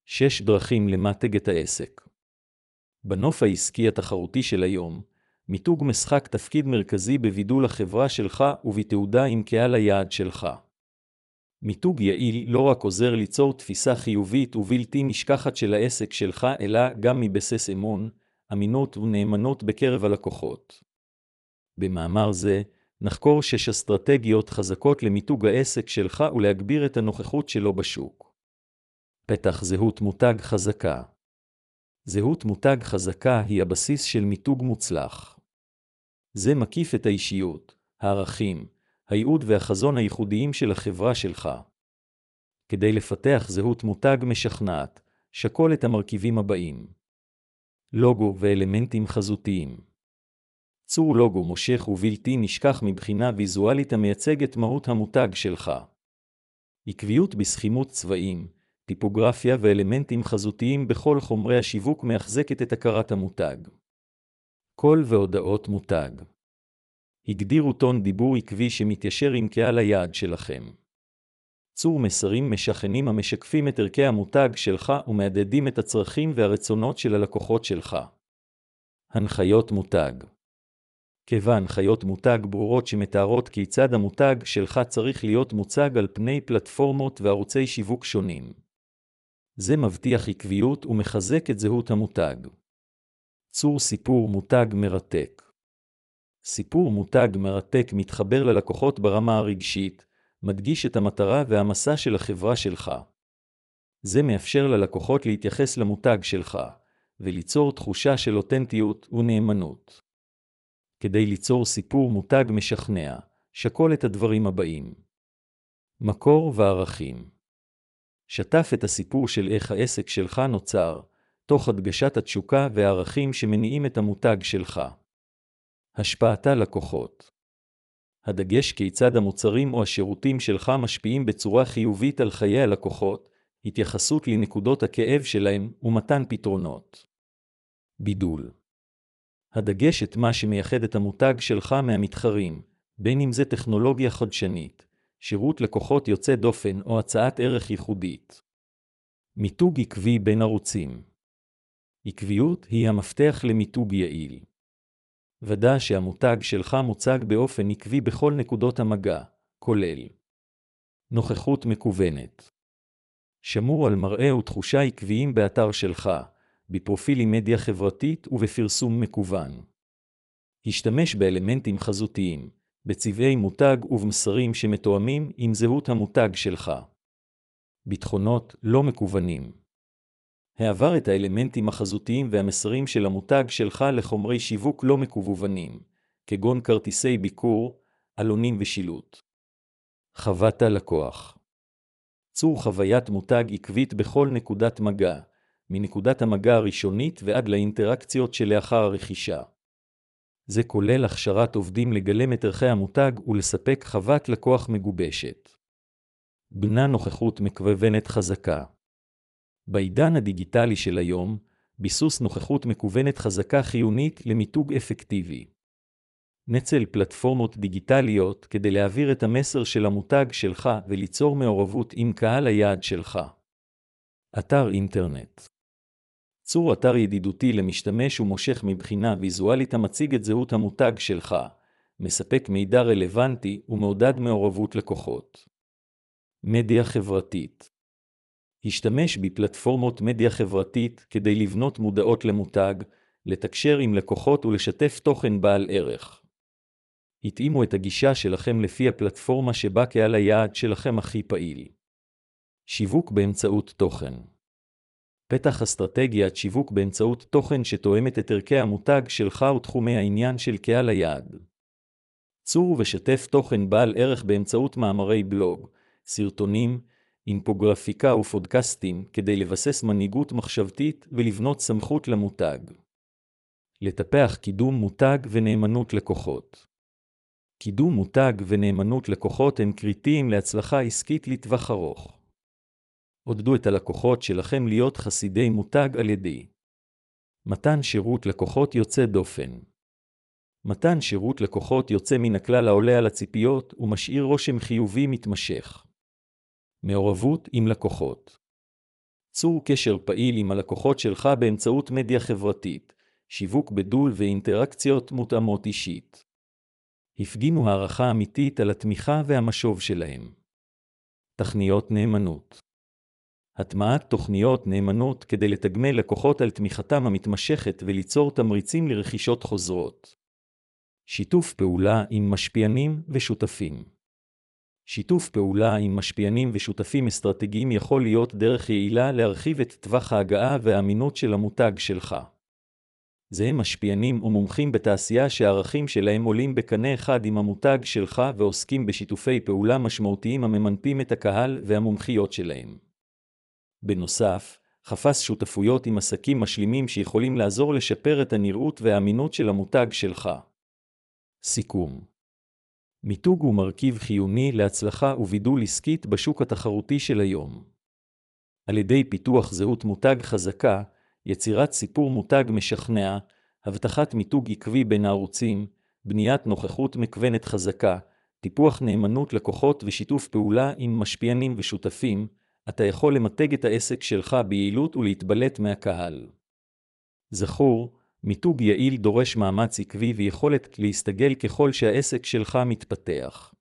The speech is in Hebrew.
6 דרכים למתג את העסק. בנוף העסקי התחרותי של היום, מיתוג משחק תפקיד מרכזי בבידול החברה שלך ובתעודה עם קהל היעד שלך. מיתוג יעיל לא רק עוזר ליצור תפיסה חיובית ובלתי נשכחת של העסק שלך, אלא גם מבסס אמון, אמינות ונאמנות בקרב הלקוחות. במאמר זה, נחקור 6 אסטרטגיות חזקות למיתוג העסק שלך ולהגביר את הנוכחות שלו בשוק. פתח זהות מותג חזקה. זהות מותג חזקה היא הבסיס של מיתוג מוצלח. זה מקיף את האישיות, הערכים, הייעוד והחזון הייחודיים של החברה שלך. כדי לפתח זהות מותג משכנעת, שקול את המרכיבים הבאים. לוגו ואלמנטים חזותיים. צור לוגו מושך ובלתי נשכח מבחינה ויזואלית המייצג את מהות המותג שלך. עקביות בסכימות צבעים, טיפוגרפיה ואלמנטים חזותיים בכל חומרי השיווק מחזקת את הכרת המותג. קול והודעות מותג. הגדירו טון דיבור עקבי שמתיישר עם קהל היעד שלכם. צור מסרים משכנים המשקפים את ערכי המותג שלך ומעדדים את הצרכים והרצונות של הלקוחות שלך. הנחיות מותג. קבע הנחיות מותג ברורות שמתארות כיצד המותג שלך צריך להיות מוצג על פני פלטפורמות וערוצי שיווק שונים. זה מבטיח עקביות ומחזק את זהות המותג. צור סיפור מותג מרתק. סיפור מותג מרתק מתחבר ללקוחות ברמה הרגשית, מדגיש את המטרה והמסע של החברה שלך. זה מאפשר ללקוחות להתייחס למותג שלך, וליצור תחושה של אותנטיות ונאמנות. כדי ליצור סיפור מותג משכנע, שקול את הדברים הבאים. מקור וערכים. שתף את הסיפור של איך העסק שלך נוצר, תוך הדגשת התשוקה והערכים שמניעים את המותג שלך. השפעתה לקוחות. הדגש כיצד המוצרים או השירותים שלך משפיעים בצורה חיובית על חיי הלקוחות, התייחסות לנקודות הכאב שלהם ומתן פתרונות. בידול. הדגש את מה שמייחד את המותג שלך מהמתחרים, בין אם זה טכנולוגיה חדשנית, שירות לקוחות יוצא דופן או הצעת ערך ייחודית. מיתוג עקבי בין ערוצים. עקביות היא המפתח למיתוג יעיל. ודא שהמותג שלך מוצג באופן עקבי בכל נקודות המגע, כולל נוכחות מקוונת. שמור על מראה ותחושה עקביים באתר שלך, בפרופילים מדיה חברתית ובפרסום מקוון. השתמש באלמנטים חזותיים, בצבעי מותג ובמסרים שמתואמים עם זהות המותג שלך. ביטחונות לא מקוונים. העבר את האלמנטים החזותיים והמסרים של המותג שלך לחומרי שיווק לא מקוונים, כגון כרטיסי ביקור, עלונים ושילוט. חוות הלקוח. צור חוויית מותג עקבית בכל נקודת מגע, מנקודת המגע הראשונית ועד לאינטראקציות שלאחר הרכישה. זה כולל הכשרת עובדים לגלם את ערכי המותג ולספק חוות לקוח מגובשת. בנה נוכחות מקוונת חזקה. בעידן הדיגיטלי של היום, ביסוס נוכחות מקוונת חזקה חיונית למיתוג אפקטיבי. נצל פלטפורמות דיגיטליות כדי להעביר את המסר של המותג שלך וליצור מעורבות עם קהל היעד שלך. אתר אינטרנט. צור אתר ידידותי למשתמש ומושך מבחינה ויזואלית המציג את זהות המותג שלך, מספק מידע רלוונטי ומעודד מעורבות לקוחות. מדיה חברתית. השתמש בפלטפורמות מדיה חברתית כדי לבנות מודעות למותג, לתקשר עם לקוחות ולשתף תוכן בעל ערך. התאימו את הגישה שלכם לפי הפלטפורמה שבה קהל היעד שלכם הכי פעיל. שיווק באמצעות תוכן. פתח אסטרטגיית שיווק באמצעות תוכן שתואמת את ערכי המותג שלך ותחומי העניין של קהל היעד. צור ושתף תוכן בעל ערך באמצעות מאמרי בלוג, סרטונים, אינפוגרפיקה ופודקאסטים כדי לבסס מנהיגות מחשבתית ולבנות סמכות למותג. לטפח קידום מותג ונאמנות לקוחות. קידום מותג ונאמנות לקוחות הם קריטיים להצלחה עסקית לטווח ארוך. עודדו את הלקוחות שלכם להיות חסידי מותג על ידי מתן שירות לקוחות יוצא דופן. מתן שירות לקוחות יוצא מן הכלל העולה על הציפיות ומשאיר רושם חיובי מתמשך. מעורבות עם לקוחות. צור קשר פעיל עם הלקוחות שלך באמצעות מדיה חברתית, שיווק בדול ואינטראקציות מותאמות אישית. הפגינו הערכה אמיתית על התמיכה והמשוב שלהם. תוכניות נאמנות. הטמעת תוכניות נאמנות כדי לתגמל לקוחות על תמיכתם המתמשכת וליצור תמריצים לרכישות חוזרות. שיתוף פעולה עם משפיענים ושותפים. שיתוף פעולה עם משפיענים ושותפים אסטרטגיים יכול להיות דרך יעילה להרחיב את טווח ההגעה והאמינות של המותג שלך. זה משפיענים ומומחים בתעשייה שהערכים שלהם עולים בקנה אחד עם המותג שלך ועוסקים בשיתופי פעולה משמעותיים הממנפים את הקהל והמומחיות שלהם. בנוסף, חפש שותפויות עם עסקים משלימים שיכולים לעזור לשפר את הנראות והאמינות של המותג שלך. סיכום. מיתוג הוא מרכיב חיוני להצלחה ובידול עסקית בשוק התחרותי של היום. על ידי פיתוח זהות מותג חזקה, יצירת סיפור מותג משכנע, הבטחת מיתוג עקבי בין הערוצים, בניית נוכחות מכוונת חזקה, טיפוח נאמנות לקוחות ושיתוף פעולה עם משפיענים ושותפים, אתה יכול למתג את העסק שלך ביעילות ולהתבלט מהקהל. זכור, מיתוג יעיל דורש מאמץ עקבי ויכולת להסתגל ככל שהעסק שלך מתפתח.